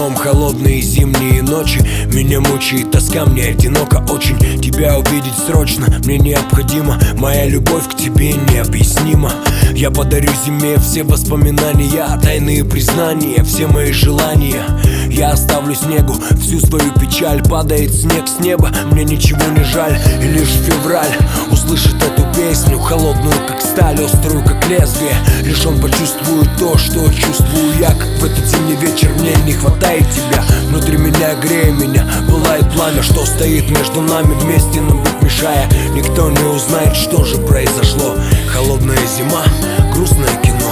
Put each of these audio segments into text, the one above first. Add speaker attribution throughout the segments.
Speaker 1: окном холодные зимние ночи. Меня мучает тоска, мне одиноко очень. Тебя увидеть срочно, мне необходимо. Моя любовь к тебе необъяснима. Я подарю зиме все воспоминания, тайные признания, все мои желания. Я оставлю снегу всю свою печаль. Падает снег с неба, мне ничего не жаль. И лишь февраль услышит эту песню, холодную как сталь, острую как лезвие. Лишь он почувствует то, что чувствую я. Как в этот зимний вечер мне не хватает тебя. Внутри меня, грея меня, пылает пламя, что стоит между нами, вместе нам быть мешая. Никто не узнает, что же произошло. Холодная зима, грустное кино.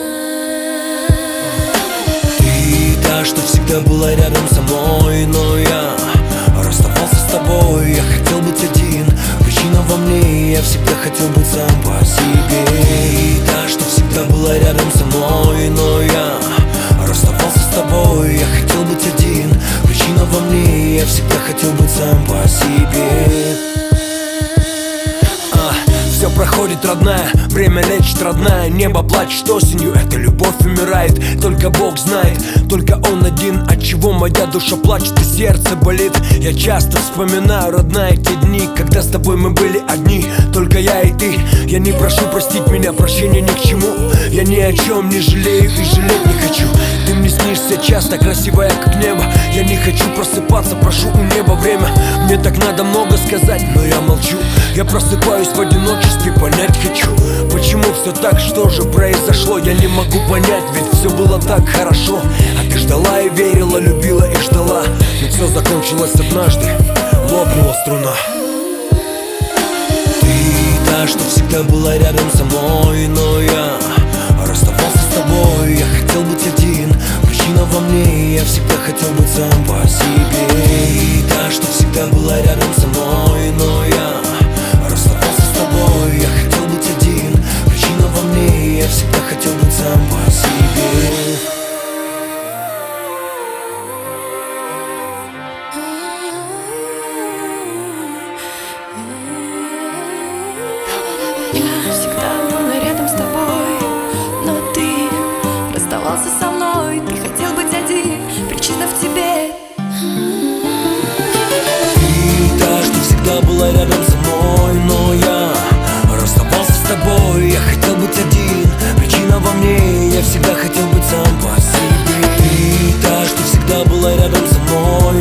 Speaker 1: Ты та, что всегда была рядом со мной, но я расставался с тобой. Я хотел быть один, причина во мне. Я всегда хотел быть сам по себе. Ты та, что всегда была рядом со мной, но я расставался с тобой. Я хотел быть один, причина во мне. Я всегда хотел быть сам по себе. Все проходит, родная, время лечит, родная. Небо плачет осенью, эта любовь умирает. Только Бог знает, только Он один, от чего моя душа плачет и сердце болит. Я часто вспоминаю, родная, те дни, когда с тобой мы были одни, только я и ты. Я не прошу простить меня, прощения ни к чему. Я ни о чем не жалею и жалеть не хочу. Ты мне снишься часто, красивая как небо. Я не хочу просыпаться, прошу у неба время. Мне так надо много сказать, но я молчу. Я просыпаюсь в одиночестве, понять хочу, почему все так, что же произошло. Я не могу понять, ведь все было так хорошо. А ты ждала и верила, любила и ждала. Но все закончилось однажды, лопнула струна. Ты та, что всегда была рядом со мной, но я расставался с тобой. Я хотел быть один, причина во мне. Я всегда хотел быть сам по себе. Ты та, что всегда была рядом со мной, но я расставался с тобой. Я хотел быть один, причина во мне. Я всегда хотел быть сам по себе.
Speaker 2: Я всегда была рядом с тобой, но ты расставался со мной. Ты хотел быть один, причина в тебе.
Speaker 1: Ты та, что всегда была рядом со мной, но я расставался с тобой. Я хотел быть один, причина во мне. Я всегда хотел быть сам по себе. Ты та, что всегда была рядом со мной,